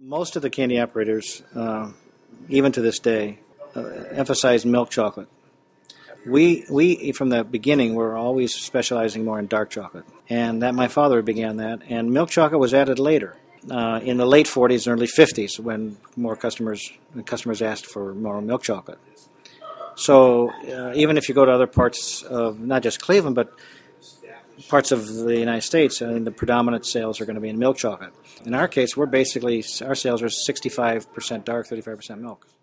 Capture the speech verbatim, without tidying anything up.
Most of the candy operators, uh, even to this day, uh, emphasize milk chocolate. We, we from the beginning, were always specializing more in dark chocolate, and that my father began that. And milk chocolate was added later, uh, in the late forties and early fifties, when more customers customers asked for more milk chocolate. So uh, even if you go to other parts of not just Cleveland, but parts of the United States, I mean, the predominant sales are going to be in milk chocolate. In our case, we're basically, our sales are sixty-five percent dark, thirty-five percent milk.